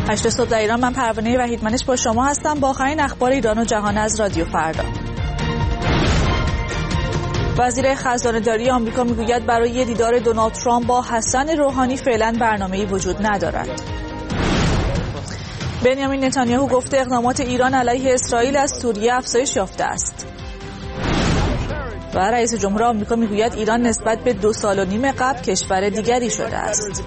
8 صبح در ایران. من پروانه وحیدمنش با شما هستم با آخرین اخبار ایران و جهان از رادیو فردا. وزیر خزانه‌داری آمریکا میگوید برای دیدار دونالد ترامپ با حسن روحانی فعلا برنامه‌ای وجود ندارد. بنیامین نتانیاهو گفته اقدامات ایران علیه اسرائیل از سوریه افزایش یافته است. و رئیس جمهور آمریکا میگوید ایران نسبت به 2.5 سال قبل کشور دیگری شده است.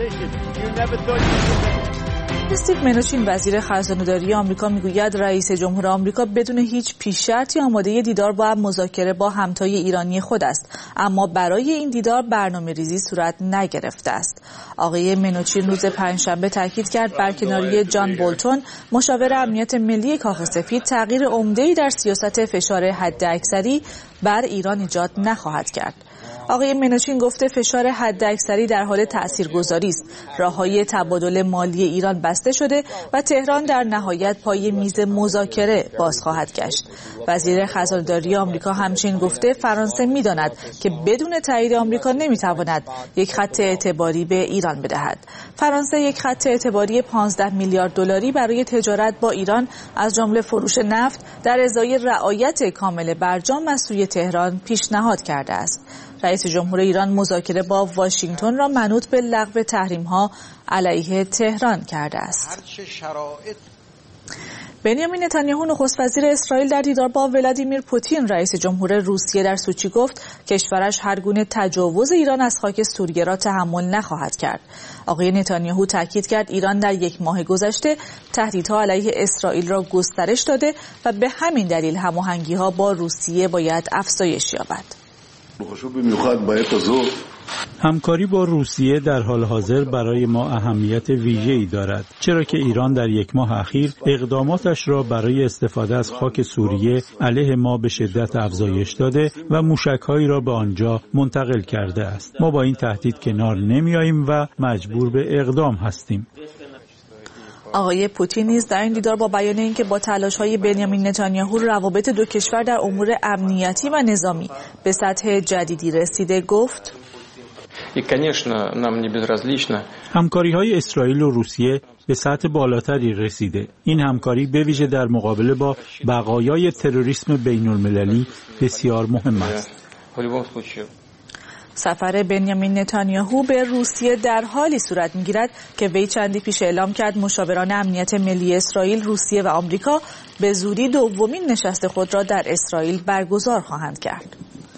استیو منوچین وزیر خزانه‌داری آمریکا میگوید رئیس جمهور آمریکا بدون هیچ پیش شرطی آماده دیدار با مذاکره با همتای ایرانی خود است، اما برای این دیدار برنامه‌ریزی صورت نگرفته است. آقای منوچین روز پنجشنبه تاکید کرد برکناری جان بولتون مشاور امنیت ملی کاخ سفید تغییر عمده‌ای در سیاست فشار حداکثری بر ایران ایجاد نخواهد کرد. آقای منوچین گفته فشار حداکثری در حال تاثیرگذاری است. راههای تبادل مالی ایران بسته شده و تهران در نهایت پای میز مذاکره باز خواهد گشت. وزیر خزانه‌داری آمریکا همچنین گفته فرانسه می‌داند که بدون تایید آمریکا نمی‌تواند یک خط اعتباری به ایران بدهد. فرانسه یک خط اعتباری 15 میلیارد دلاری برای تجارت با ایران از جمله فروش نفت در ازای رعایت کامل برجام از سوی تهران پیشنهاد کرده است. رئیس جمهور ایران مذاکره با واشنگتن را منوط به لغو تحریم‌ها علیه تهران کرده است. بنیامین نتانیاهو نخست وزیر اسرائیل در دیدار با ولادیمیر پوتین رئیس جمهور روسیه در سوچی گفت کشورش هر گونه تجاوز ایران از خاک سوریه را تحمل نخواهد کرد. آقای نتانیاهو تاکید کرد ایران در 1 ماه گذشته تهدیدها علیه اسرائیل را گسترش داده و به همین دلیل هماهنگی‌ها با روسیه باید افزایش یابد. همکاری با روسیه در حال حاضر برای ما اهمیت ویژه‌ای دارد، چرا که ایران در 1 ماه اخیر اقداماتش را برای استفاده از خاک سوریه علیه ما به شدت افزایش داده و موشک‌هایی را به آنجا منتقل کرده است. ما با این تهدید کنار نمی‌آییم و مجبور به اقدام هستیم. آقای پوتین نیز در این دیدار با بیان اینکه با تلاش‌های بنیامین نتانیاهو روابط دو کشور در امور امنیتی و نظامی به سطح جدیدی رسیده گفت همکاری‌های اسرائیل و روسیه به سطح بالاتری رسیده. این همکاری به ویژه در مقابله با بقایای تروریسم بین‌المللی بسیار مهم است. سفر بنیامین نتانیاهو به روسیه در حالی صورت می‌گیرد که وی چندی پیش اعلام کرد مشاوران امنیت ملی اسرائیل، روسیه و آمریکا به زودی دومین نشست خود را در اسرائیل برگزار خواهند کرد.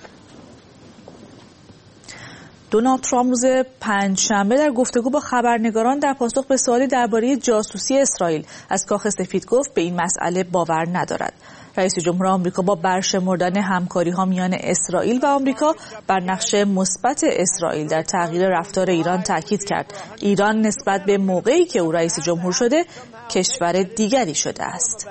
دونالد ترامپ روز پنجشنبه در گفتگو با خبرنگاران در پاسخ به سوالی درباره جاسوسی اسرائیل از کاخ سفید گفت به این مسئله باور ندارد. رئیس جمهور آمریکا با برشمردن همکاری‌ها میان اسرائیل و آمریکا بر نقش مثبت اسرائیل در تغییر رفتار ایران تاکید کرد. ایران نسبت به موقعی که او رئیس جمهور شده کشور دیگری شده است.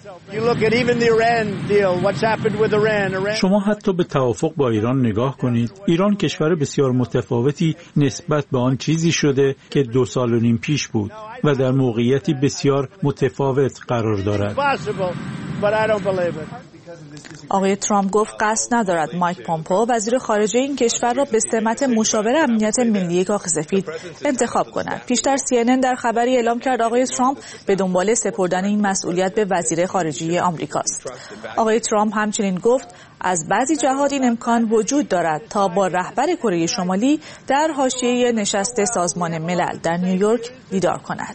شما حتی به توافق با ایران نگاه کنید. ایران کشور بسیار متفاوتی نسبت به آن چیزی شده که 2.5 سال پیش بود و در موقعیتی بسیار متفاوت قرار دارد. آقای ترامپ گفت قصد ندارد مایک پومپئو وزیر خارجه این کشور را به سمت مشاور امنیت ملی کاخ سفید انتخاب کند. پیشتر CNN در خبری اعلام کرد آقای ترامپ به دنبال سپردن این مسئولیت به وزیر خارجه آمریکاست. آقای ترامپ همچنین گفت از بعضی جهات این امکان وجود دارد تا با رهبر کره شمالی در حاشیه نشست سازمان ملل در نیویورک دیدار کند.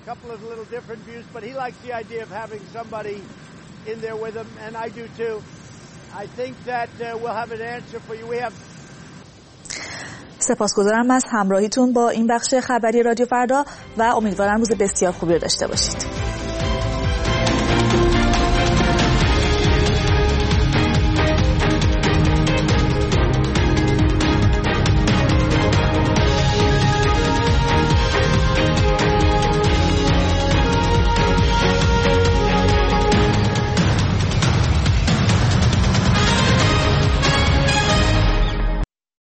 in there with them, and I do too. I think that we'll have an answer for you. We have. سپاسگزارم از همراهیتون با این بخش خبری رادیو فردا و امیدوارم روز بسیار خوبی رو داشته باشید.